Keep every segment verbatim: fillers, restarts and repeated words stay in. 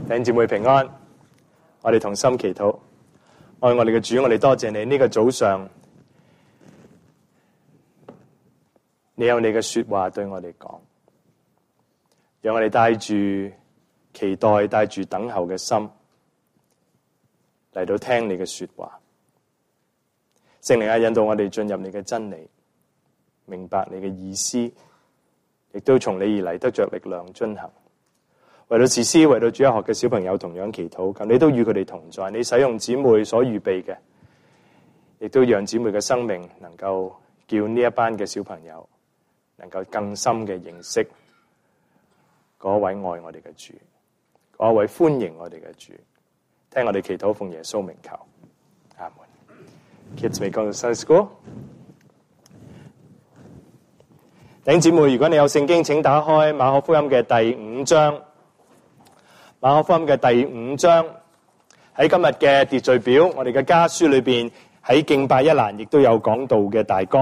弟兄姊妹平安，我哋同心祈禱。愛我哋嘅主，我哋多謝你呢個早上，你有你嘅說話對我哋講，讓我哋帶住期待、帶住等候嘅心嚟到聽你嘅說話。聖靈啊，引導我哋進入你嘅真理，明白你嘅意思，亦都從你而嚟得着力量遵行。為到自私，為到主日學嘅小朋友同樣祈禱，求你都與佢哋同在。你使用姊妹所預備嘅，亦都讓姊妹嘅生命能夠叫呢一班嘅小朋友能夠更深嘅認識嗰位愛我哋嘅主，嗰位歡迎我哋嘅主。聽我哋祈禱，奉耶穌名求，阿門。Kids may go to Sunday school。弟兄姊妹，如果你有聖經，請打開馬可福音嘅第五章。馬可福音嘅第五章，喺今日嘅秩序表，我哋嘅家書裏邊喺敬拜一欄亦都有講到嘅大綱。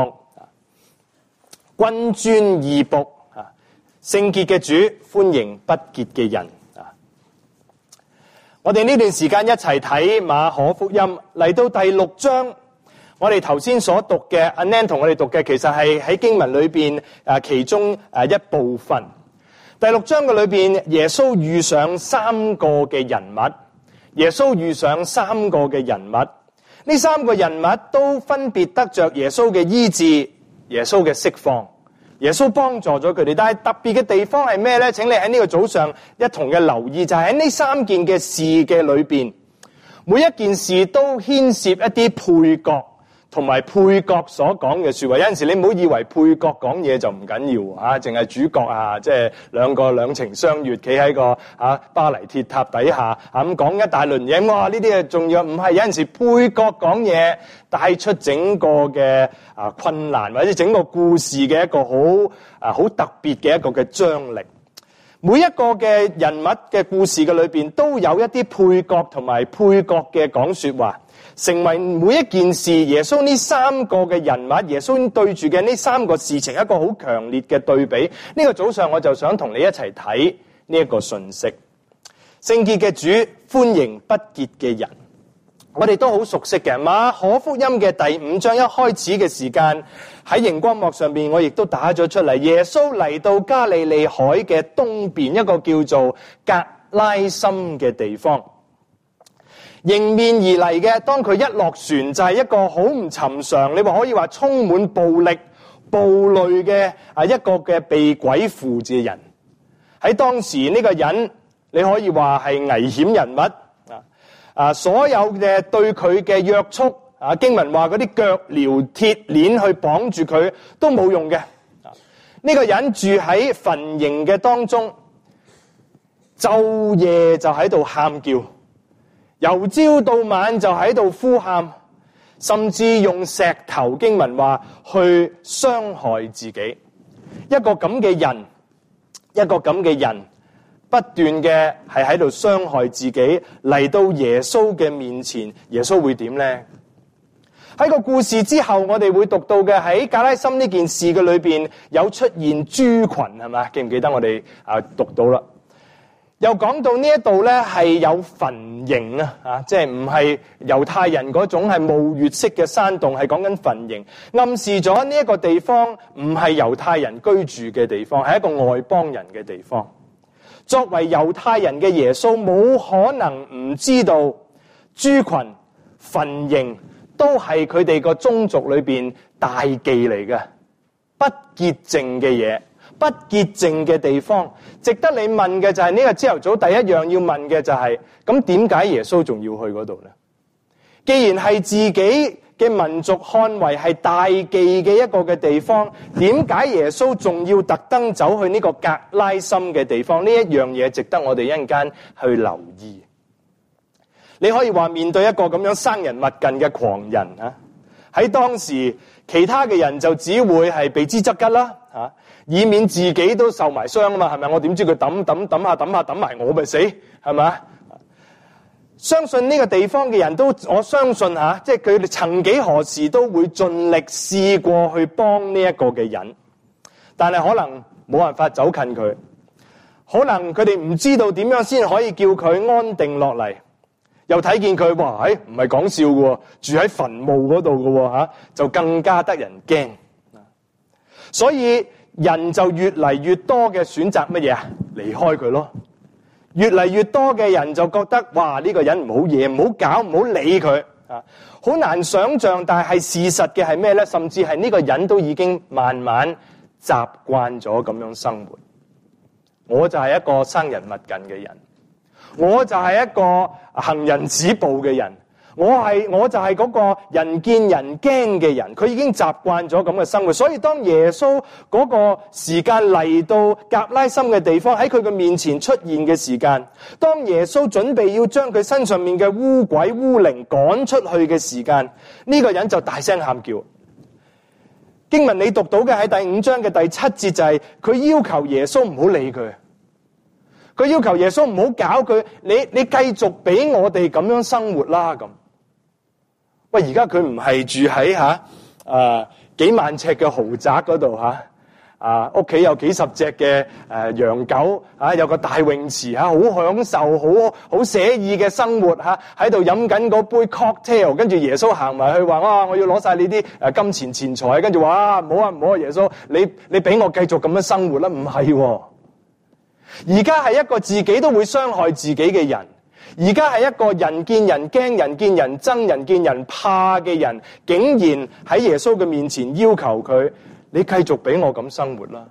君尊義僕啊，聖潔嘅主歡迎不潔嘅人啊！我哋呢段時間一齊睇馬可福音，嚟到第六章，我哋頭先所讀嘅，阿 Nan 同我哋讀嘅，其實係喺經文裏邊誒其中誒一部分。第六章嘅裏邊，耶穌遇上三個嘅人物，耶穌遇上三個嘅人物，呢三個人物都分別得着耶穌嘅醫治，耶穌嘅釋放，耶穌幫助咗佢哋。但係特別嘅地方係咩呢？請你喺呢個早上一同嘅留意，就係喺呢三件嘅事嘅裏邊，每一件事都牽涉一啲配角。同埋配角所講嘅說話，有陣時你唔好以為配角講嘢就唔緊要啊，淨係主角啊，即係兩個兩情相悅，企喺個啊巴黎鐵塔底下啊咁講一大輪嘢，哇！呢啲係重要，唔係，有陣時配角講嘢帶出整個嘅啊困難或者整個故事嘅一個好啊好特別嘅一個嘅張力。每一個嘅人物嘅故事嘅裏邊都有一啲配角同埋配角嘅講說話。成為每一件事，耶穌呢三個嘅人物，耶穌對住嘅呢三個事情，一個好強烈嘅對比。呢個早上我就想同你一齊睇呢一個信息。聖潔嘅主歡迎不潔嘅人，我哋都好熟悉嘅。馬可福音嘅第五章一開始嘅時間，喺熒光幕上面我亦都打咗出嚟。耶穌嚟到加利利海嘅東邊一個叫做格拉森嘅地方。迎面而嚟嘅，當佢一落船就係一個好唔尋常，你話可以話充滿暴力、暴戾嘅啊一個嘅被鬼附嘅人。喺當時呢個人，你可以話係危險人物啊！啊，所有嘅對佢嘅約束啊，經文話嗰啲腳鐐鐵鏈去綁住佢都冇用嘅。啊，呢個人住喺墳塋嘅當中，晝夜就喺度喊叫。由朝到晚就喺度呼喊，甚至用石頭，經文話去傷害自己。一個咁嘅人，一個咁嘅人，不斷嘅係喺度傷害自己，嚟到耶穌嘅面前，耶穌會點呢？喺個故事之後，我哋會讀到嘅喺格拉森呢件事嘅裏邊，有出現豬群，係咪？記唔記得我哋啊讀到啦？又講到呢一度咧係有墳塋啊，啊，即係唔係猶太人嗰種係墓穴式嘅山洞，係講緊墳塋，暗示咗呢一個地方唔係猶太人居住嘅地方，係一個外邦人嘅地方。作為猶太人嘅耶穌，冇可能唔知道豬群、墳塋都係佢哋個宗族裏邊大忌嚟嘅，不潔淨嘅嘢。不潔淨嘅地方，值得你問嘅就係呢個朝頭早第一樣要問嘅就係，咁點解耶穌仲要去嗰度呢？既然係自己嘅民族看為係大忌嘅一個嘅地方，點解耶穌仲要特登走去呢個格拉森嘅地方？呢一樣嘢值得我哋一陣間去留意。你可以話面對一個咁樣生人勿近嘅狂人啊，喺當時其他嘅人就只會係避之則吉啦，吓，以免自己都受埋傷啊嘛，係咪？我點知佢抌抌抌下抌下抌埋我咪死，係咪？相信呢個地方嘅人都，我相信吓，即係佢哋曾幾何時都會盡力試過去幫呢一個嘅人，但係可能冇辦法走近佢， 可能佢哋唔知道點樣先可以叫佢安定落嚟，又睇見佢話誒唔係講笑嘅，住喺墳墓嗰度嘅吓，就更加得人驚。所以人就越嚟越多嘅選擇乜嘢啊？離開佢咯。越嚟越多嘅人就覺得哇，呢個人唔好嘢，唔好搞，唔好理佢啊！好難想象，但係事實嘅係咩呢？甚至係呢個人都已經慢慢習慣咗咁樣生活。我就係一個生人勿近嘅人，我就係一個行人止步嘅人，我係我就係嗰個人見人驚嘅人。佢已經習慣咗咁嘅生活，所以當耶穌嗰個時間嚟到革拉森嘅地方，喺佢嘅面前出現嘅時間，當耶穌準備要將佢身上面嘅污鬼污靈趕出去嘅時間，呢個人就大聲喊叫。經文你讀到嘅喺第五章嘅第七節就係佢要求耶穌唔好理佢，佢要求耶穌唔好搞佢，你你繼續俾我哋咁樣生活啦咁。喂，而家佢唔係住喺吓誒幾萬尺嘅豪宅嗰度吓，啊屋企有幾十隻嘅誒羊狗啊，有個大泳池吓，好享受，好好寫意嘅生活吓，喺度飲緊嗰杯 cocktail， 跟住耶穌行埋去話哇，我要攞晒你啲誒金錢錢財，跟住話唔好啊唔好啊，耶穌你你俾我繼續咁樣生活啦，唔係，而家係一個自己都會傷害自己嘅人。而家係一個人見人驚、人見人憎、人見人怕嘅人，竟然喺耶穌嘅面前要求佢：你繼續俾我咁生活啦！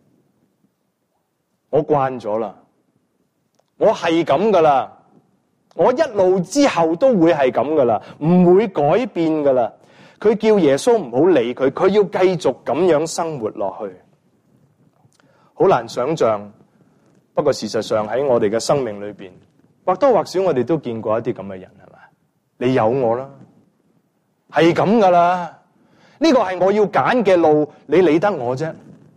我慣咗啦，我係咁噶啦，我一路之後都會係咁噶啦，唔會改變噶啦。佢叫耶穌唔好理佢，佢要繼續咁樣生活落去，好難想象。不過事實上喺我哋嘅生命裏邊，或多或少我哋都見過一啲咁嘅人，係嘛？你有我啦，係咁噶啦，呢個係我要揀嘅路，你理得我啫？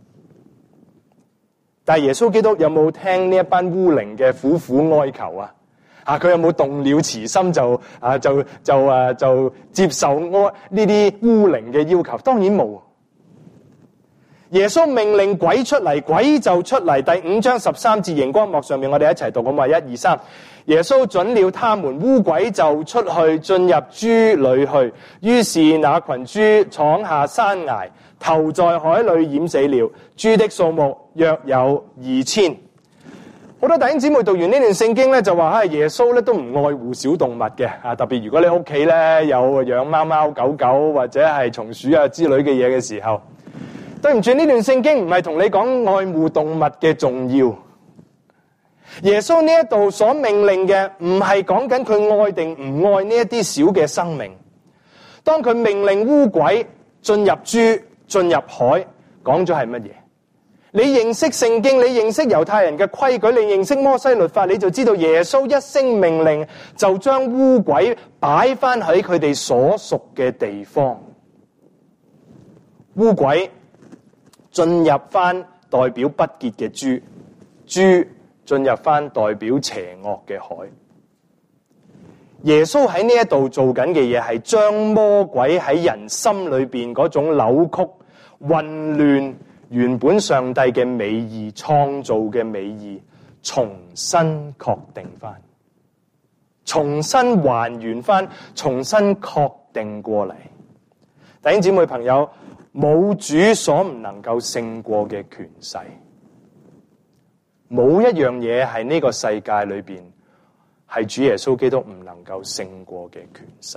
但係耶穌基督有冇聽呢一班污靈嘅苦苦哀求啊？啊，佢有冇動了慈心就啊就就啊就接受呢啲污靈嘅要求？當然冇。耶穌命令鬼出嚟，鬼就出嚟。第五章十三節熒光幕上面，我哋一齊讀，我話一二三。耶穌准了他們，污鬼就出去進入豬裏去。於是那群豬闖下山崖，投在海裏淹死了。豬的數目約有二千。好多弟兄姊妹讀完呢段聖經咧，就話啊，耶穌咧都唔愛護小動物嘅啊，特別如果你屋企咧有養貓貓狗狗或者係松鼠啊之類嘅嘢嘅時候。對唔住，呢段聖經唔係同你講愛護動物嘅重要。耶穌呢一度所命令嘅唔係講緊佢愛定唔愛呢一啲小嘅生命。當佢命令污鬼進入豬、進入海，講咗係乜嘢？你認識聖經，你認識猶太人嘅規矩，你認識摩西律法，你就知道耶穌一聲命令就將污鬼擺翻喺佢哋所屬嘅地方。污鬼進入翻代表不潔嘅豬，豬進入翻代表邪惡嘅海。耶穌喺呢一度做緊嘅嘢係將魔鬼喺人心裏邊嗰種扭曲、混亂原本上帝嘅美意、創造嘅美意，重新確定翻，重新還原翻，重新確定過嚟。弟兄姊妹朋友，冇主所唔能夠勝過嘅權勢，冇一樣嘢係呢個世界裏邊係主耶穌基督唔能夠勝過嘅權勢。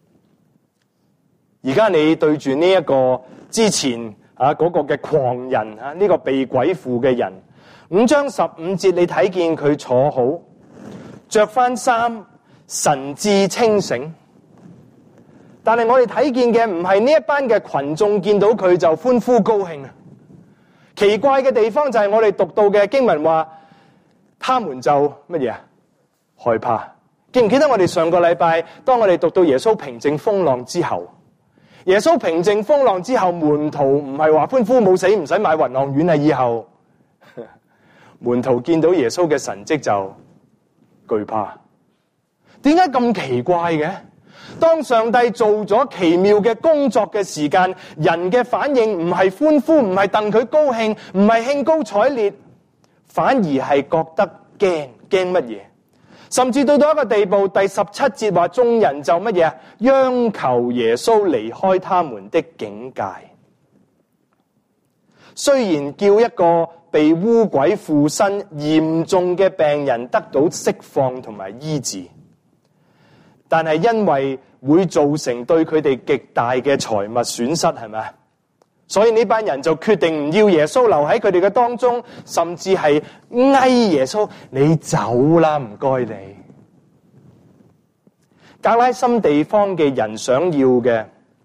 而家你對住呢一個之前啊嗰個嘅狂人啊，呢個被鬼附嘅人，五章十五節你睇見佢坐好，着翻衫，神志清醒。但係我哋睇見嘅唔係呢一班嘅群眾見到佢就歡呼高興啊！奇怪嘅地方就係我哋讀到嘅經文話，他們就乜嘢啊？害怕。記唔記得我哋上個禮拜當我哋讀到耶穌平靜風浪之後，耶穌平靜風浪之後，門徒唔係話歡呼冇死唔使買雲浪丸啊！以後門徒見到耶穌嘅神蹟就懼怕。點解咁奇怪嘅？當上帝做咗奇妙嘅工作嘅時間，人嘅反應唔係歡呼，唔係戥佢高興，唔係興高采烈， 反而係覺得驚，驚乜嘢？甚至到到一個地步，第十七節話眾人就乜嘢？央求耶穌離開他們的境界。雖然叫一個被污鬼附身嚴重嘅病人得到釋放同埋醫治，但係因為會造成對佢哋極大嘅財物損失，係咪？所以呢班人就決定唔要耶穌留喺佢哋嘅當中，甚至係嗌耶穌，你走啦，唔該你。格拉森地方嘅人想要嘅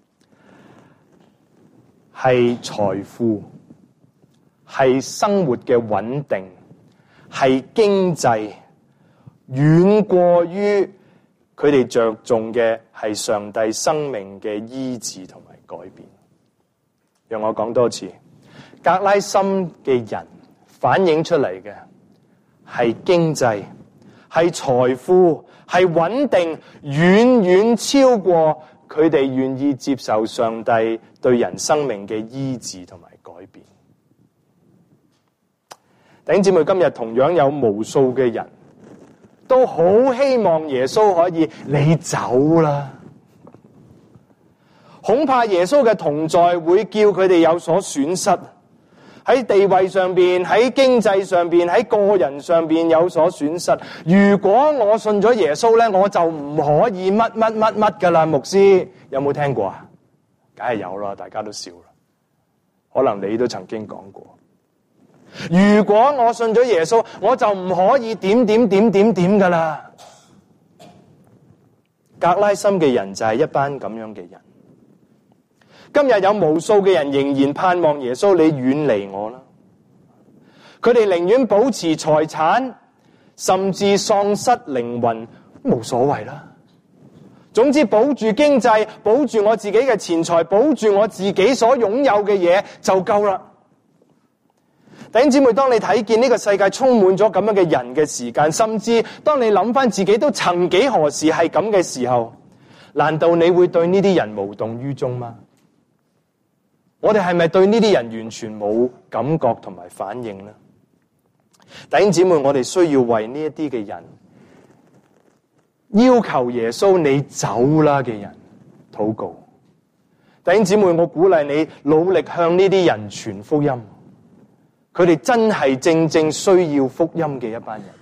係財富，係生活嘅穩定，係經濟，遠過於佢哋着重嘅係上帝生命嘅醫治同埋改變。讓我講多次，格拉森嘅人反映出嚟嘅係經濟，係財富，係穩定，遠遠超過佢哋願意接受上帝對人生命嘅醫治同埋改變。弟兄姊妹，今日同樣有無數嘅人都好希望耶穌可以你走啦。恐怕耶穌嘅同在會叫佢哋有所損失，喺地位上邊，喺經濟上邊，喺個人上邊有所損失。如果我信咗耶穌咧，我就唔可以乜乜乜乜噶啦。牧師有冇聽過啊？梗係有啦，大家都笑啦。可能你都曾經講過，如果我信咗耶穌，我就唔可以點點點點點噶啦。格拉森嘅人就係一班咁樣嘅人。今日有無數嘅人仍然盼望耶穌，你遠離我啦。佢哋寧願保持財產，甚至喪失靈魂，冇所謂啦。總之保住經濟，保住我自己嘅錢財，保住我自己所擁有嘅嘢就夠啦。弟兄姊妹，當你睇見呢個世界充滿咗咁樣嘅人嘅時間，甚至當你諗翻自己都曾幾何時係咁嘅時候，難道你會對呢啲人無動於衷嗎？我哋係咪對呢啲人完全冇感覺同埋反應呢？弟兄姊妹，我哋需要為呢一啲嘅人，要求耶穌你走啦嘅人禱告。弟兄姊妹，我鼓勵你努力向呢啲人傳福音，佢哋真係正正需要福音嘅一班人。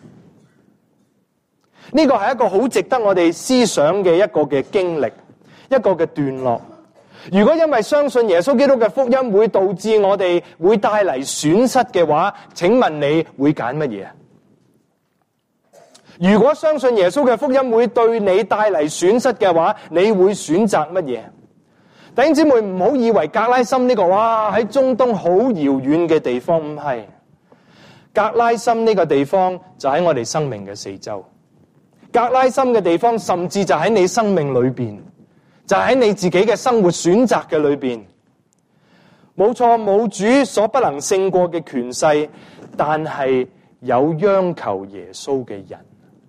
呢個係一個好值得我哋思想嘅一個嘅經歷，一個嘅段落。如果因為相信耶穌基督嘅福音會導致我哋會帶嚟損失嘅話，請問你會揀乜嘢？如果相信耶穌嘅福音會對你帶嚟損失嘅話，你會選擇乜嘢？弟兄姊妹，唔好以為格拉森呢個哇喺中東好遙遠嘅地方，唔係。格拉森呢個地方就喺我哋生命嘅四周，格拉森嘅地方甚至就喺你生命裏邊，就喺你自己嘅生活選擇嘅裏邊。冇錯，冇主所不能勝過嘅權勢，但係有央求耶穌嘅人，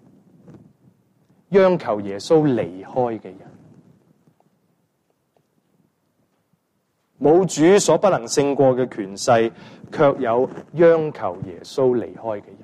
央求耶穌離開嘅人。冇主所不能勝過嘅權勢，卻有央求耶穌離開嘅人。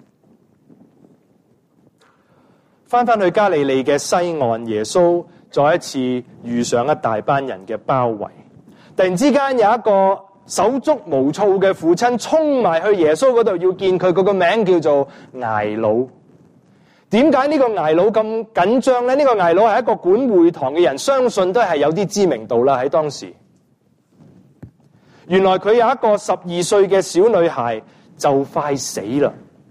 翻返去加利利嘅西岸，耶穌再一次遇上一大班人嘅包圍。突然之間有一個手足無措嘅父親衝埋去耶穌嗰度要見佢，佢個名叫做睚魯。點解呢個睚魯咁緊張呢？呢個睚魯係一個管會堂嘅人，相信都係有啲知名度啦喺當時。原來佢有一個十二歲嘅小女孩就快死啦。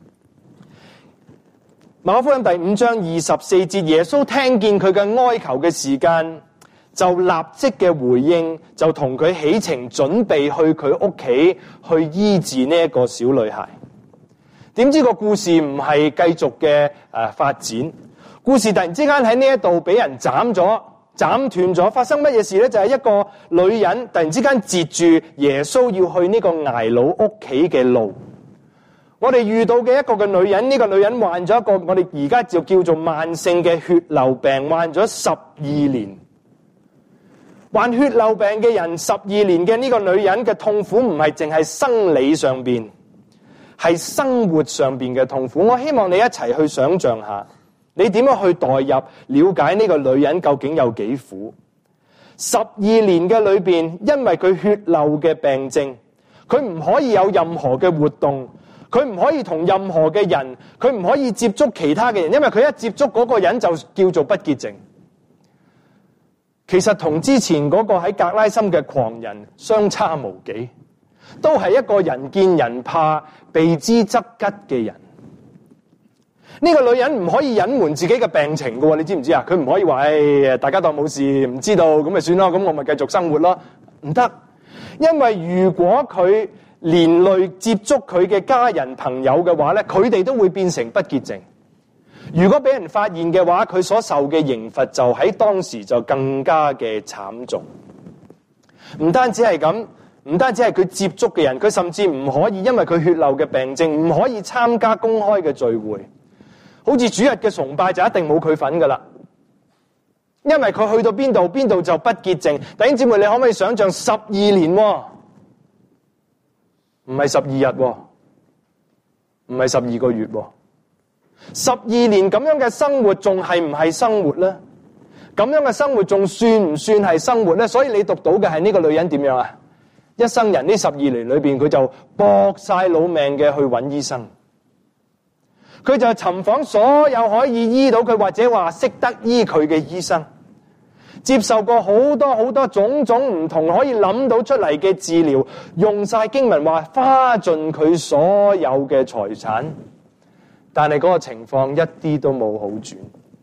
馬可福音第五章二十四節，耶穌聽見佢嘅哀求嘅時間，就立即嘅回應，就同佢起程準備去佢屋企去醫治呢一個小女孩。點知個故事唔係繼續嘅誒發展，故事突然之間喺呢一度俾人斬咗。斬斷咗，發生乜嘢事呢？就係、是、一個女人突然之間截住耶穌要去呢個睚魯屋企嘅路。我哋遇到嘅一個嘅女人，呢、這個女人患咗一個我哋而家就叫做慢性嘅血流病，患咗十二年。患血流病嘅人十二年嘅呢個女人嘅痛苦唔係淨係生理上邊， 係生活上邊嘅痛苦。我希望你一齊去想象下，你點樣去代入了解呢個女人究竟有幾苦。十二年嘅裏邊，因為佢血漏嘅病症，佢唔可以有任何嘅活動，佢唔可以同任何嘅人，佢唔可以接觸其他嘅人，因為佢一接觸嗰個人就叫做不潔症。其實同之前嗰個喺格拉森嘅狂人相差無幾，都係一個人見人怕、避之則吉嘅人。呢個女人唔可以隱瞞自己嘅病情㗎喎，你知唔知啊？佢唔可以話，哎，大家當冇事，唔知道咁咪算咯，咁我咪繼續生活咯。唔得，因為如果佢連累接觸佢嘅家人朋友嘅話咧，佢哋都會變成不潔症。如果俾人發現嘅話，佢所受嘅刑罰就喺當時就更加嘅慘重。唔單止係咁，唔單止係佢接觸嘅人，佢甚至唔可以因為佢血漏嘅病症，唔可以參加公開嘅聚會。好似主日嘅崇拜就一定冇佢份噶啦，因為佢去到邊度，邊度就不潔症。弟兄姊妹，你可唔可以想象十二年喎？唔係十二日喎，唔係十二個月喎。十二年咁樣嘅生活仲係唔係生活呢？咁樣嘅生活仲算唔算係生活呢？所以你讀到嘅係呢個女人點樣啊？一生人呢十二年裏邊，佢就搏晒老命嘅去揾醫生，佢就尋訪所有可以醫到佢或者話識得醫佢嘅醫生，接受過好多好多種種唔同可以諗到出嚟嘅治療，用晒經文話花盡佢所有嘅財產。但係嗰個情況一啲都冇好轉。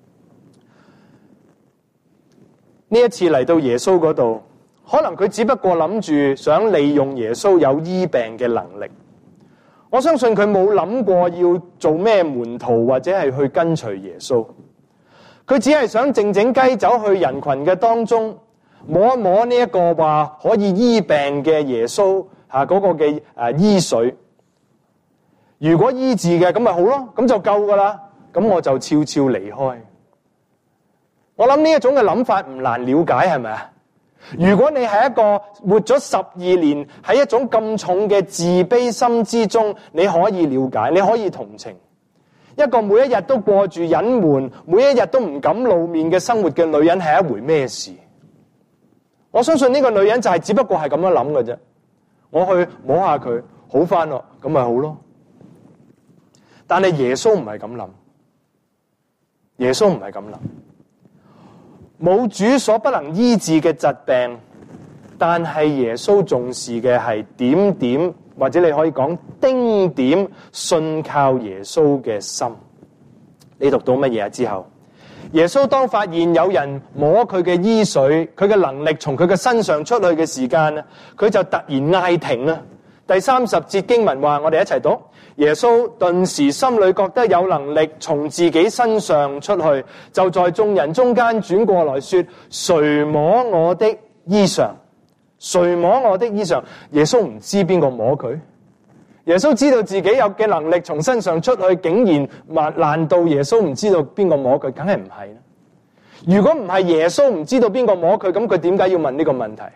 呢一次嚟到耶穌嗰度，可能佢只不過諗住想利用耶穌有醫病嘅能力。我相信佢冇諗過要做咩門徒或者係去跟隨耶穌。佢只係想靜靜雞走去人群嘅當中，摸一摸呢一個話可以醫病嘅耶穌吓嗰個嘅誒醫水。如果醫治嘅咁咪好咯，咁就夠噶啦，咁我就悄悄離開。我諗呢一種嘅諗法唔難了解，係咪啊？如果你係一個活咗十二年喺一種咁重嘅自卑心之中，你可以了解，你可以同情一個每一日都過住隱瞞，每一日都唔敢露面嘅生活嘅女人係一回咩事？我相信呢個女人就係只不過係咁樣諗嘅啫。我去摸下佢，好翻咯，咁咪好咯。但係耶穌唔係咁諗，耶穌唔係咁諗。冇主所不能醫治嘅疾病，但係耶穌重視嘅係點點，或者你可以講丁點信靠耶穌嘅心。你讀到乜嘢啊？之後耶穌當發現有人摸佢嘅衣水，佢嘅能力從佢嘅身上出去嘅時間咧，佢就突然嗌停啦。第三十節經文話，我哋一齊讀。耶穌頓時心裏覺得有能力從自己身上出去，就在眾人中間轉過來說：誰摸我的衣裳？誰摸我的衣裳？耶穌唔知邊個摸佢。耶穌知道自己有嘅能力從身上出去，竟然難難道耶穌唔知道邊個摸佢？梗係唔係啦。如果唔係耶穌唔知道邊個摸佢，咁佢點解要問呢個問題？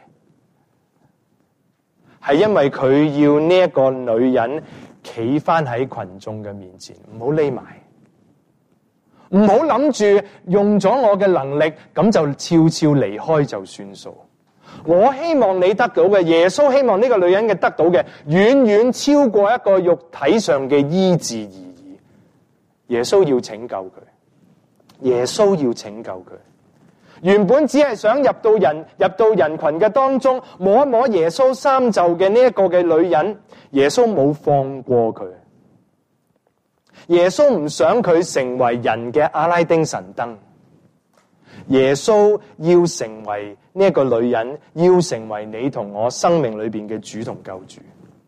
係因為佢要呢一個女人企翻喺群眾嘅面前，唔好匿埋，唔好諗住用咗我嘅能力，咁就悄悄離開就算數。我希望你得到嘅，耶穌希望呢個女人嘅得到嘅，遠遠超過一個肉體上嘅醫治而已。耶穌要拯救佢，耶穌要拯救佢。原本只係想入到人入到人群嘅當中，摸一摸耶穌衫袖嘅呢一個嘅女人，耶穌冇放過佢。耶穌唔想佢成為人嘅阿拉丁神燈。耶穌要成為呢一個女人，要成為你同我生命裏邊嘅主同救主。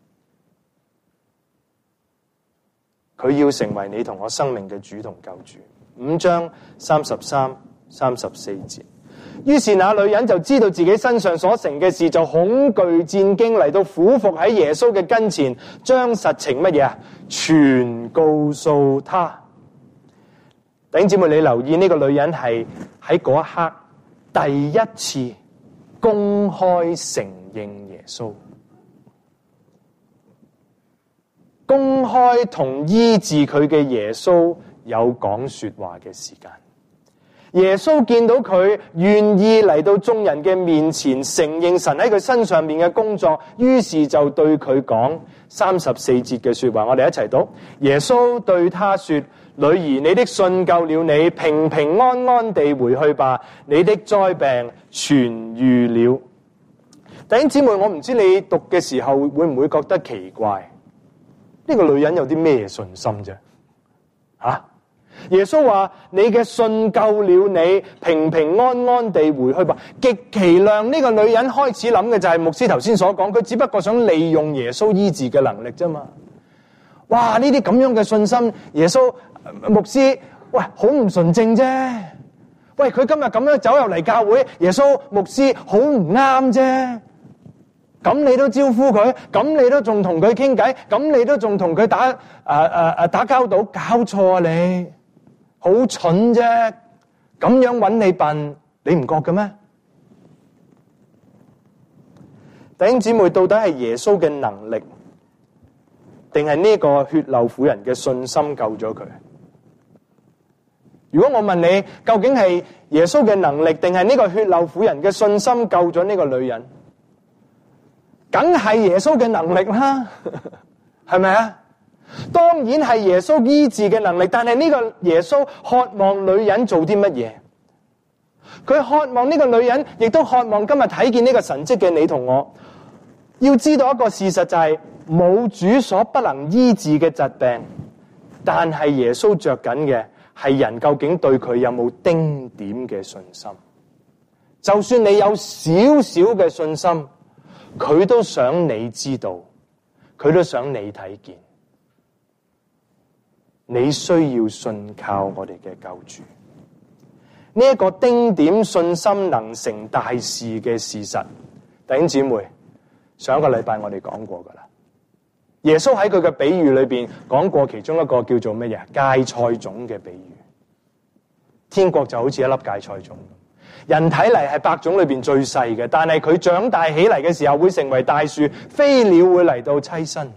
佢要成為你同我生命嘅主同救主。五章三十三、三十四節。於是那女人就知道自己身上所成嘅事，就恐懼戰驚嚟到俯伏喺耶穌嘅跟前，將實情乜嘢啊？全告訴他。弟兄姊妹，你留意呢個女人係喺嗰一刻第一次公開承認耶穌。 公開同醫治佢嘅耶穌有講說話嘅時間。耶穌見到佢願意嚟到眾人嘅面前承認神喺佢身上面嘅工作，於是就對佢講三十四節嘅說話，我哋一齊讀。耶穌對他說：女兒，你的信救了你，平平安安地回去吧，你的災病痊愈了。弟兄姊妹，我唔知你讀嘅時候會唔會覺得奇怪？呢個女人有啲咩信心啫？吓？耶穌話：你嘅信救了你，平平安安地回去吧。極其量呢個女人開始諗嘅就係牧師頭先所講，佢只不過想利用耶穌醫治嘅能力啫嘛。哇！呢啲咁樣嘅信心，耶穌牧師，喂，好唔純正啫。喂，佢今日咁樣走入嚟教會，耶穌牧師好唔啱啫。咁你都招呼佢，咁你都仲同佢傾偈，咁你都仲同佢打誒誒誒打交道，搞錯啊你！好蠢啫，咁樣揾你笨，你唔覺嘅咩？弟兄姊妹，到底係耶穌嘅能力，定係呢個血漏婦人嘅信心救咗佢？如果我問你，究竟係耶穌嘅能力，定係呢個血漏婦人嘅信心救咗呢個女人？梗係耶穌嘅能力啦，係咪啊？當然係耶穌醫治嘅能力，但係呢個耶穌渴望女人做啲乜嘢？佢渴望呢個女人，亦都渴望今日睇見呢個神蹟嘅你同我。要知道一個事實就係、是，冇主所不能醫治嘅疾病，但係耶穌着緊嘅係人究竟對佢有冇丁點嘅信心。就算你有少少嘅信心，佢都想你知道，佢都想你睇見。你需要信靠我哋嘅救主，呢一個丁點信心能成大事嘅事實。弟兄姊妹，上一個禮拜我哋講過噶啦。耶穌喺佢嘅比喻裏邊講過其中一個叫做乜嘢？芥菜種嘅比喻。天國就好似一粒芥菜種，人睇嚟係百種裏邊最細嘅，但係佢長大起嚟嘅時候會成為大樹，飛鳥會嚟到棲身。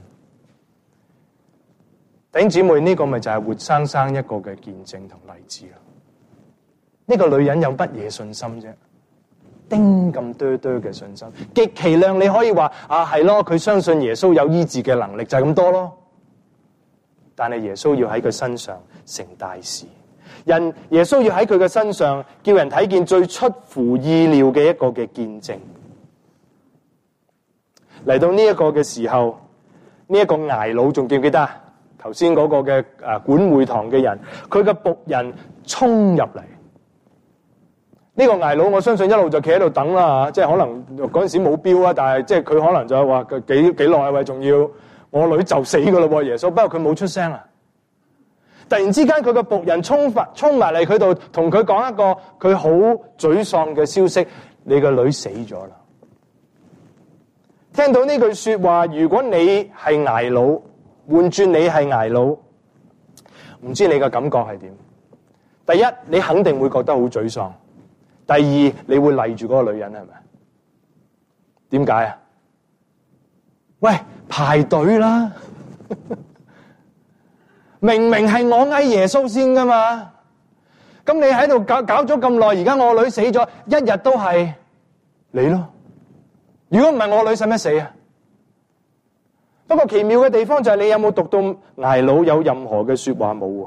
弟兄姊妹，呢個咪就係活生生一個嘅見證同例子咯。呢個女人有乜嘢信心啫？丁咁多多嘅信心，極其量你可以話啊係咯，佢相信耶穌有醫治嘅能力，就係咁多咯。但係耶穌要喺佢身上成大事，人耶穌要喺佢嘅身上叫人睇見最出乎意料嘅一個嘅見證。嚟到呢一個嘅時候，呢一個睚魯仲記唔記得啊？頭先嗰個嘅誒管會堂嘅人，佢嘅僕人衝入嚟。呢個睚魯我相信一路就企喺度等啦，即係可能嗰陣時冇標啊，但係即係佢可能就係話幾幾耐喂，仲要我女就死噶咯，耶穌。不過佢冇出聲啊。突然之間佢嘅僕人衝發衝埋嚟佢度，同佢講一個佢好沮喪嘅消息：你個女死咗啦。聽到呢句說話，如果你係睚魯，換轉你係睚魯，唔知你嘅感覺係點？第一，你肯定會覺得好沮喪；第二，你會賴住嗰個女人，係咪？點解啊？喂，排隊啦！明明係我嗌耶穌先噶嘛，咁你喺度搞搞咗咁耐，而家我女死咗，一日都係你咯。如果唔係我女使乜死啊？不過奇妙嘅地方就係你有冇讀到睚魯有任何嘅說話冇喎？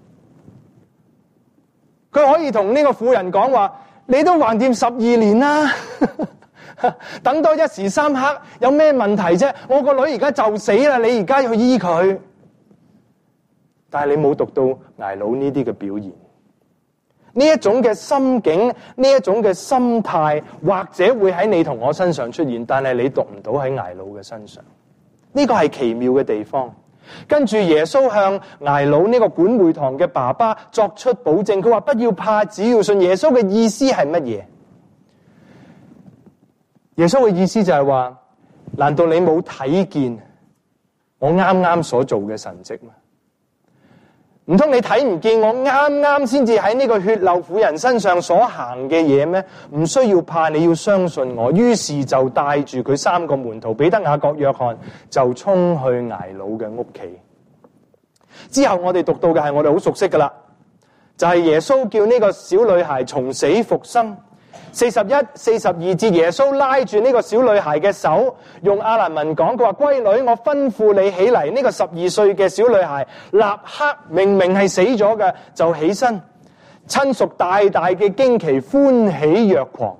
佢可以同呢個婦人講話：你都橫掂十二年啦，等多一時三刻有咩問題啫？我個女而家就死啦，你而家去醫佢。但係你冇讀到睚魯呢啲嘅表現，呢一種嘅心境，呢一種嘅心態，或者會喺你同我身上出現，但係你讀唔到喺睚魯嘅身上。呢個係奇妙嘅地方。跟住耶穌向睚魯呢個管會堂嘅爸爸作出保證，佢話不要怕，只要信。耶穌嘅意思係乜嘢？耶穌嘅意思就係話，難道你冇睇見我啱啱所做嘅神蹟嗎？ 唔通你睇唔見我啱啱先至喺呢個血漏婦人身上所行嘅嘢咩？唔需要怕，你要相信我。於是就帶住佢三個門徒彼得、雅各、約翰，就衝去睚魯嘅屋企。之後我哋讀到嘅係我哋好熟悉噶啦，就係耶穌叫呢個小女孩從死復生。四十一、四十二節，耶穌拉住呢個小女孩嘅手，用亞蘭文講，佢話：閨女，我吩咐你起嚟。呢個十二歲嘅小女孩立刻明明係死咗嘅，就起身，親屬大大嘅驚奇，歡喜若狂。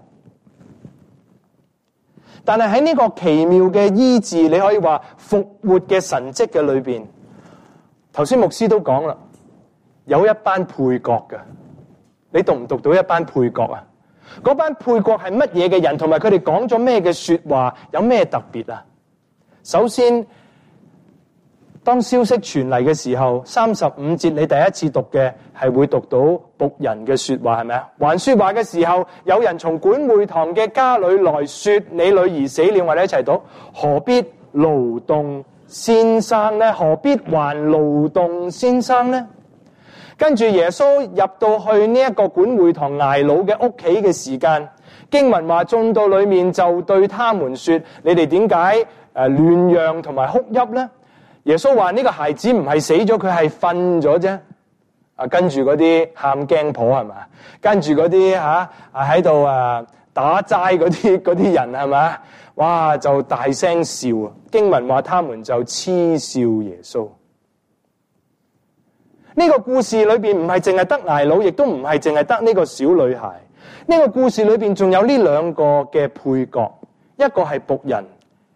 但係喺呢個奇妙嘅醫治，你可以話復活嘅神蹟嘅裏邊，頭先牧師都講啦，有一班配角嘅，你讀唔讀到一班配角啊？嗰班配角係乜嘢嘅人，同埋佢哋講咗咩嘅說話，有咩特別啊？首先，當消息傳嚟嘅時候，三十五節你第一次讀嘅係會讀到僕人嘅說話，係咪啊？還說話嘅時候，有人從管會堂嘅家裏來說：你女兒死了。我哋一齊讀：何必勞動先生呢？何必還勞動先生呢？跟住耶穌入到去呢一個管會堂睚魯嘅屋企嘅時間，經文話進到裏面就對他們說：你哋點解誒亂嚷同埋哭泣呢？耶穌話呢個孩子唔係死咗，佢係瞓咗啫。啊，跟住嗰啲喊驚婆係嘛？跟住嗰啲吓啊喺度啊打齋嗰啲嗰啲人係嘛？哇就大聲笑啊！經文話他們就嗤笑耶穌。呢個故事裏邊唔係淨係得睚魯，亦都唔係淨係得呢個小女孩。呢個故事裏邊仲有呢兩個嘅配角，一個係僕人，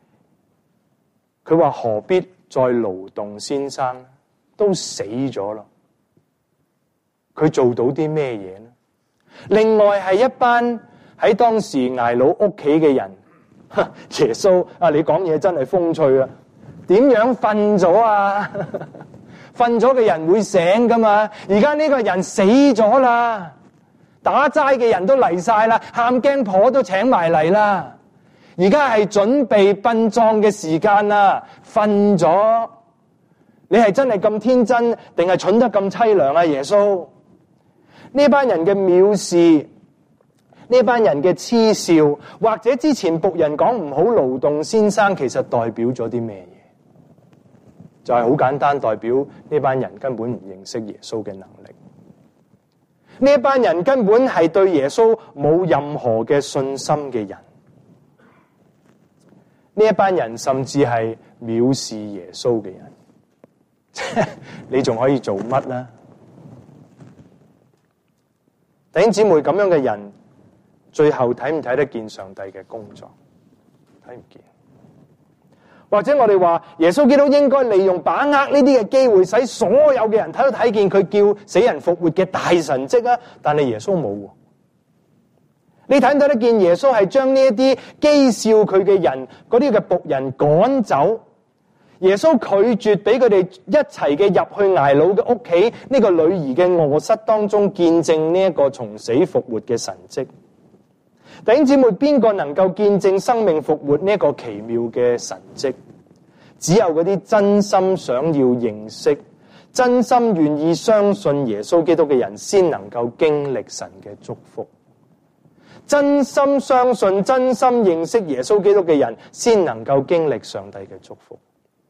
佢話何必再勞動先生，都死咗咯，佢做到啲咩嘢呢？另外係一班喺當時睚魯屋企嘅人，耶穌啊，你講嘢真係風趣啊！點樣瞓咗啊？瞓咗嘅人會醒噶嘛？而家呢個人死咗啦，打齋嘅人都嚟晒啦，喊驚婆都請埋嚟啦。而家係準備殯葬嘅時間啦，瞓咗，你係真係咁天真，定係蠢得咁淒涼啊？耶穌，呢班人嘅藐視，呢班人嘅嗤笑，或者之前僕人講唔好勞動先生，其實代表咗啲咩嘢？就係好簡單，代表呢班人根本唔認識耶穌嘅能力。呢一班人根本係對耶穌冇任何嘅信心嘅人。呢一班人甚至係藐視耶穌嘅人。你仲可以做乜呢？弟兄姊妹，咁樣嘅人，最後睇唔睇得見上帝嘅工作？睇唔見。或者我哋話耶穌基督應該利用把握呢啲嘅機會，使所有嘅人睇都睇見佢叫死人復活嘅大神蹟啊！但係耶穌冇。你睇唔睇得見耶穌係將呢一啲譏笑佢嘅人，嗰啲嘅僕人趕走？耶穌拒絕俾佢哋一齊嘅入去睚魯嘅屋企呢個女兒嘅臥室當中見證呢一個從死復活嘅神蹟。弟兄姊妹，邊個能夠見證生命復活呢一個奇妙嘅神蹟？只有嗰啲真心想要認識、真心願意相信耶穌基督嘅人，先能夠經歷神嘅祝福。真心相信、真心認識耶穌基督嘅人，先能夠經歷上帝嘅祝福。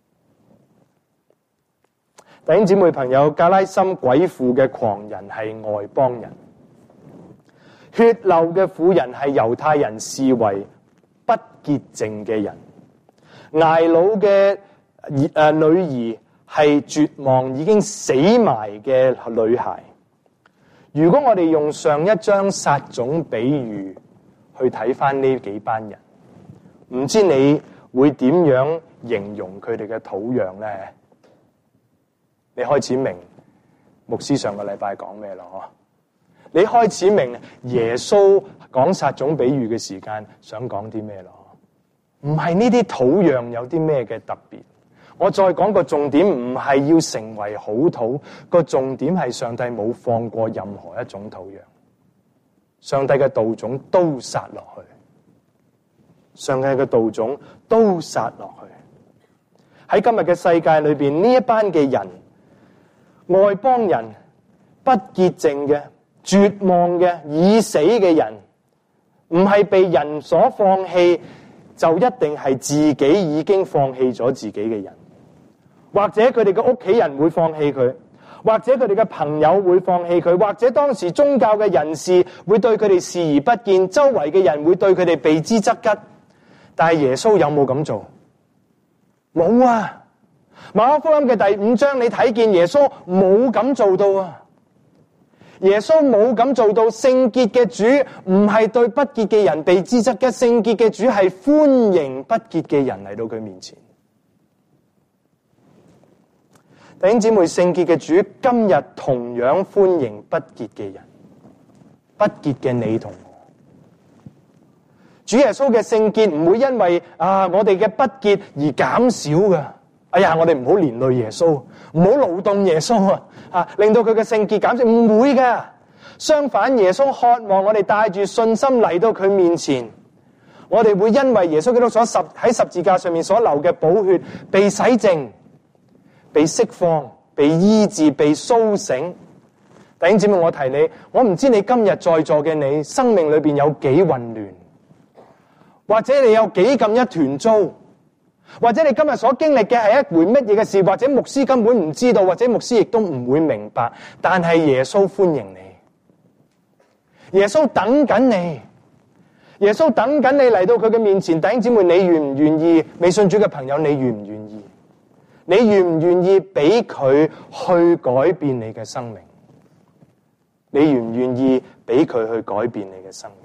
弟兄姊妹朋友，格拉森鬼附嘅狂人係外邦人。血漏嘅婦人係猶太人視為不潔淨嘅人，睚魯嘅誒女兒係絕望已經死埋嘅女孩。如果我哋用上一章撒種比喻去睇翻呢幾班人，唔知你會點樣形容佢哋嘅土壤呢？你開始明牧師上個禮拜講咩咯？你開始明耶穌講撒種比喻嘅時間想講啲咩咯？唔係呢啲土壤有啲咩嘅特別。我再講個重點，唔係要成為好土，個重點係上帝冇放過任何一種土壤。上帝嘅道種都撒落去，上帝嘅道種都撒落去。喺今日嘅世界裏邊，呢一班嘅人， 外邦人、不潔淨嘅、絕望嘅、已死嘅人，唔係被人所放棄，就一定係自己已經放棄咗自己嘅人，或者佢哋嘅屋企人會放棄佢，或者佢哋嘅朋友會放棄佢，或者當時宗教嘅人士會對佢哋視而不見，周圍嘅人會對佢哋避之則吉。但係耶穌有冇咁做？冇啊！馬可福音嘅第五章，你睇見耶穌冇咁做到啊！耶穌冇咁做到。聖潔嘅主唔係對不潔嘅人避之則吉，聖潔嘅主係歡迎不潔嘅人嚟到佢面前。弟兄姊妹，聖潔嘅主今日同樣歡迎不潔嘅人，不潔嘅你同我。主耶穌嘅聖潔唔會因為啊我哋嘅不潔而減少㗎。哎呀，我哋唔好連累耶穌，唔好勞動耶穌啊！啊，令到佢嘅聖潔減少，唔會㗎。相反，耶穌渴望我哋帶住信心嚟到佢面前，我哋會因為耶穌基督所十喺十字架上面所流嘅寶血，被洗淨、被釋放、被醫治、被甦醒。弟兄姊妹，我提你，我唔知你今日在座嘅你，生命裏邊有幾混亂，或者你有幾咁一團糟，或者你今日所經歷嘅係一回乜嘢嘅事，或者牧師根本唔知道，或者牧師亦都唔會明白，但係耶穌歡迎你，耶穌等緊你，耶穌等緊你嚟到佢嘅面前。弟兄姊妹，你願唔願意？未信主嘅朋友，你願唔願意？你願唔願意俾佢去改變你嘅生命？你願唔願意俾佢去改變你嘅生命？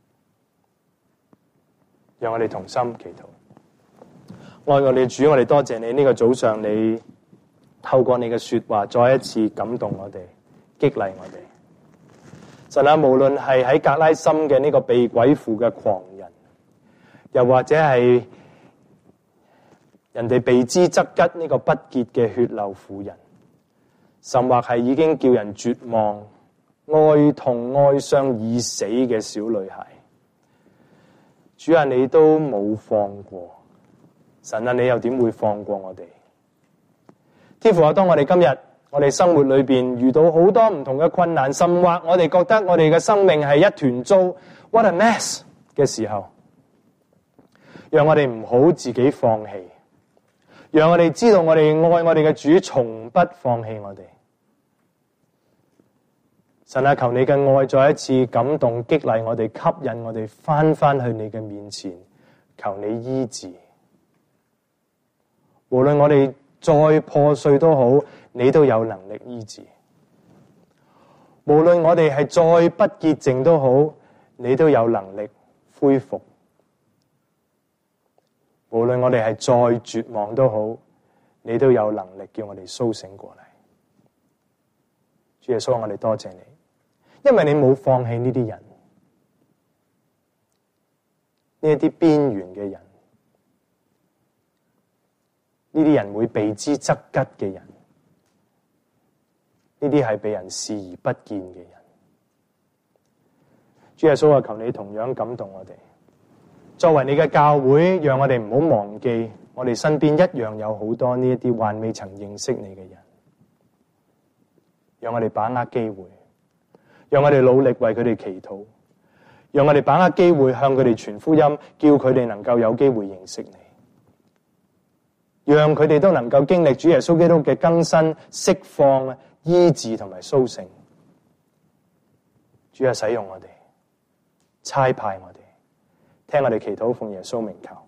讓我哋同心祈禱。愛我哋主，我哋多謝你呢個早上，你透過你嘅說話再一次感動我哋，激勵我哋。神啊，無論係喺格拉森嘅呢個被鬼附嘅狂人，又或者係人哋避之則吉呢個不潔嘅血流婦人，甚或係已經叫人絕望、哀痛哀傷已死嘅小女孩，主啊，你都冇放過。神啊，你又點會放過我哋？天父啊，當我哋今日我哋生活裏邊遇到好多唔同嘅困難，甚或我哋覺得我哋嘅生命係一團糟 ，what a mess 嘅時候，讓我哋唔好自己放棄，讓我哋知道我哋愛我哋嘅主從不放棄我哋。神啊，求你嘅愛再一次感動激勵我哋，吸引我哋翻翻去你嘅面前，求你醫治。無論我哋再破碎都好，你都有能力醫治。無論我哋係再不潔淨都好，你都有能力恢復。無論我哋係再絕望都好，你都有能力叫我哋甦醒過嚟。主耶穌，我哋多謝你，因為你冇放棄呢啲人，呢一啲邊緣嘅人。呢啲人會避之則吉嘅人，呢啲係被人視而不見嘅人。主耶穌啊，求你同樣感動我哋。作為你嘅教會，讓我哋唔好忘記，我哋身邊一樣有好多呢一啲還未曾認識你嘅人。讓我哋把握機會，讓我哋努力為佢哋祈禱，讓我哋把握機會向佢哋傳福音，叫佢哋能夠有機會認識你。讓佢哋都能夠經歷主耶穌基督嘅更新、釋放、醫治同埋甦醒。主啊，使用我哋，差派我哋，聽我哋祈禱，奉耶穌名求。